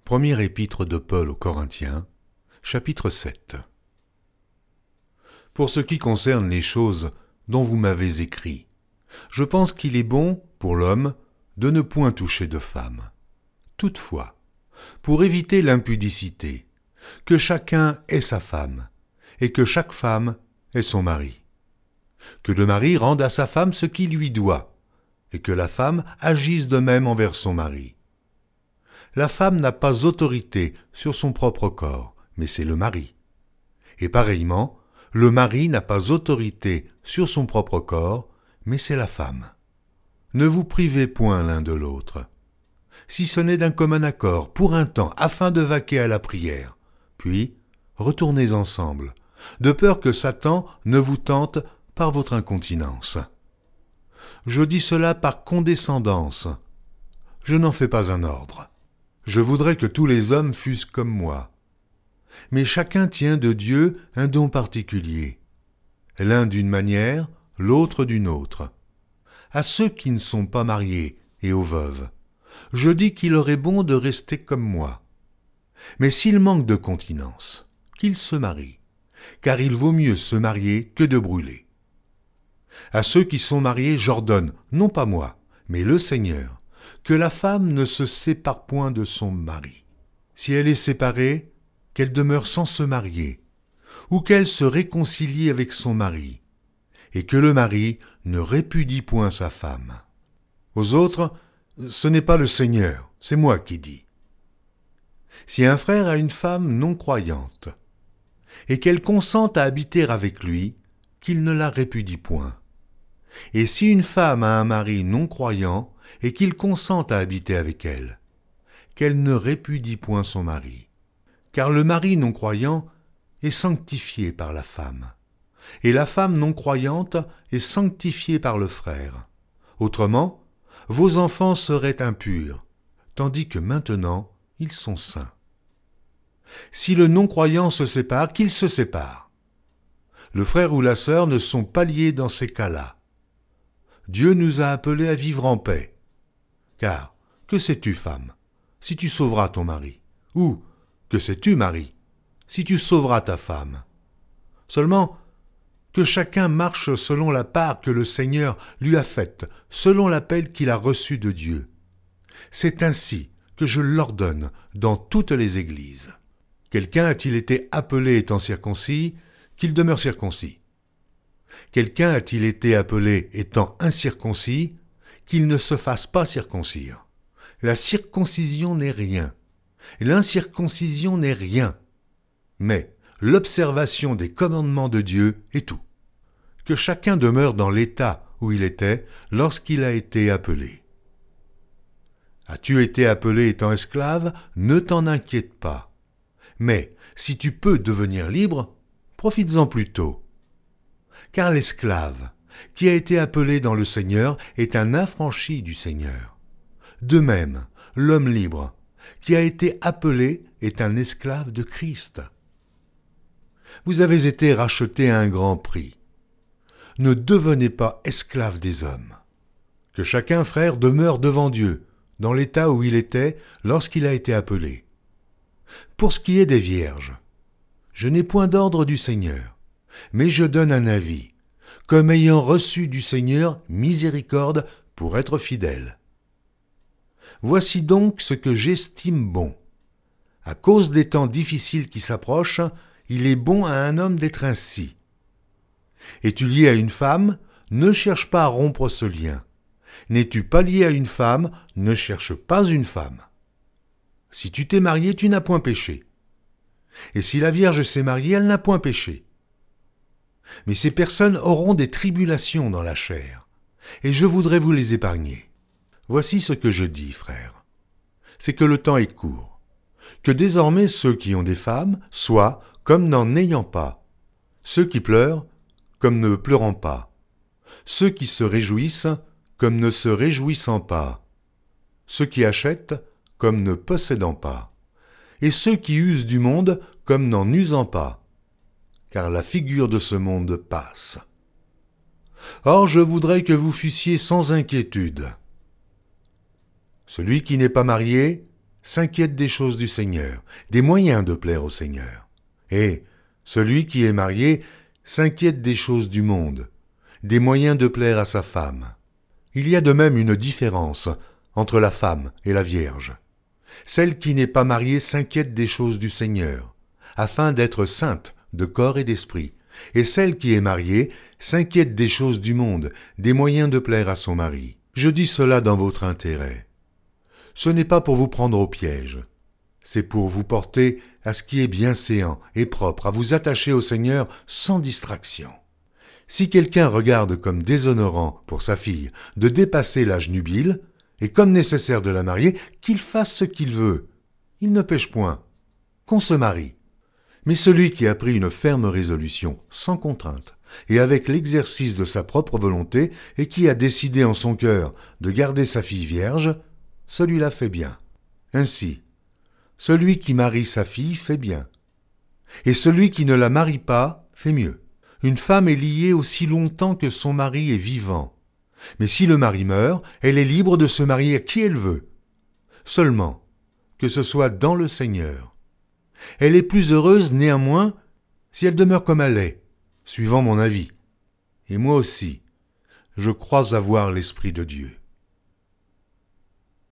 Première épître de Paul aux Corinthiens, chapitre 7. Pour ce qui concerne les choses dont vous m'avez écrit, je pense qu'il est bon, pour l'homme, de ne point toucher de femme. Toutefois, pour éviter l'impudicité, que chacun ait sa femme, et que chaque femme ait son mari. Que le mari rende à sa femme ce qui lui doit, et que la femme agisse de même envers son mari. La femme n'a pas autorité sur son propre corps, mais c'est le mari. Et pareillement, le mari n'a pas autorité sur son propre corps, mais c'est la femme. Ne vous privez point l'un de l'autre, si ce n'est d'un commun accord, pour un temps, afin de vaquer à la prière, puis retournez ensemble, de peur que Satan ne vous tente par votre incontinence. Je dis cela par condescendance, je n'en fais pas un ordre. Je voudrais que tous les hommes fussent comme moi. Mais chacun tient de Dieu un don particulier, l'un d'une manière, l'autre d'une autre. À ceux qui ne sont pas mariés et aux veuves, je dis qu'il aurait bon de rester comme moi. Mais s'ils manquent de continence, qu'ils se marient, car il vaut mieux se marier que de brûler. À ceux qui sont mariés, j'ordonne, non pas moi, mais le Seigneur, que la femme ne se sépare point de son mari. Si elle est séparée, qu'elle demeure sans se marier, ou qu'elle se réconcilie avec son mari, et que le mari ne répudie point sa femme. Aux autres, ce n'est pas le Seigneur, c'est moi qui dis. Si un frère a une femme non croyante, et qu'elle consente à habiter avec lui, qu'il ne la répudie point. Et si une femme a un mari non croyant, et qu'il consente à habiter avec elle, qu'elle ne répudie point son mari. Car le mari non croyant est sanctifié par la femme, et la femme non croyante est sanctifiée par le frère. Autrement, vos enfants seraient impurs, tandis que maintenant ils sont saints. Si le non-croyant se sépare, qu'il se sépare. Le frère ou la sœur ne sont pas liés dans ces cas-là. Dieu nous a appelés à vivre en paix. Car, que sais-tu, femme, si tu sauveras ton mari? Ou, que sais-tu, mari, si tu sauveras ta femme? Seulement, que chacun marche selon la part que le Seigneur lui a faite, selon l'appel qu'il a reçu de Dieu. C'est ainsi que je l'ordonne dans toutes les églises. Quelqu'un a-t-il été appelé étant circoncis, qu'il demeure circoncis. Quelqu'un a-t-il été appelé étant incirconcis, qu'il ne se fasse pas circoncire. La circoncision n'est rien, l'incirconcision n'est rien, mais l'observation des commandements de Dieu est tout. Que chacun demeure dans l'état où il était lorsqu'il a été appelé. As-tu été appelé étant esclave? Ne t'en inquiète pas. Mais si tu peux devenir libre, profites-en plutôt. Car l'esclave, qui a été appelé dans le Seigneur, est un affranchi du Seigneur. De même, l'homme libre, qui a été appelé, est un esclave de Christ. Vous avez été rachetés à un grand prix. Ne devenez pas esclaves des hommes. Que chacun, frère, demeure devant Dieu, dans l'état où il était lorsqu'il a été appelé. Pour ce qui est des vierges, je n'ai point d'ordre du Seigneur, mais je donne un avis, comme ayant reçu du Seigneur miséricorde pour être fidèle. Voici donc ce que j'estime bon. À cause des temps difficiles qui s'approchent, il est bon à un homme d'être ainsi. Es-tu lié à une femme? Ne cherche pas à rompre ce lien. N'es-tu pas lié à une femme? Ne cherche pas une femme. Si tu t'es marié, tu n'as point péché. Et si la Vierge s'est mariée, elle n'a point péché. Mais ces personnes auront des tribulations dans la chair, et je voudrais vous les épargner. Voici ce que je dis, frères. C'est que le temps est court, que désormais ceux qui ont des femmes soient comme n'en ayant pas, ceux qui pleurent comme ne pleurant pas, ceux qui se réjouissent comme ne se réjouissant pas, ceux qui achètent comme ne possédant pas, et ceux qui usent du monde comme n'en usant pas, car la figure de ce monde passe. Or, je voudrais que vous fussiez sans inquiétude. Celui qui n'est pas marié, s'inquiète des choses du Seigneur, des moyens de plaire au Seigneur. Et celui qui est marié s'inquiète des choses du monde, des moyens de plaire à sa femme. Il y a de même une différence entre la femme et la vierge. Celle qui n'est pas mariée s'inquiète des choses du Seigneur, afin d'être sainte de corps et d'esprit, et celle qui est mariée s'inquiète des choses du monde, des moyens de plaire à son mari. Je dis cela dans votre intérêt. Ce n'est pas pour vous prendre au piège, c'est pour vous porter à ce qui est bienséant et propre, à vous attacher au Seigneur sans distraction. Si quelqu'un regarde comme déshonorant pour sa fille de dépasser l'âge nubile, et comme nécessaire de la marier, qu'il fasse ce qu'il veut. Il ne pêche point, qu'on se marie. Mais celui qui a pris une ferme résolution, sans contrainte, et avec l'exercice de sa propre volonté, et qui a décidé en son cœur de garder sa fille vierge, celui-là fait bien. Ainsi, celui qui marie sa fille fait bien. Et celui qui ne la marie pas fait mieux. Une femme est liée aussi longtemps que son mari est vivant. Mais si le mari meurt, elle est libre de se marier à qui elle veut. Seulement, que ce soit dans le Seigneur. Elle est plus heureuse néanmoins si elle demeure comme elle est, suivant mon avis. Et moi aussi, je crois avoir l'Esprit de Dieu.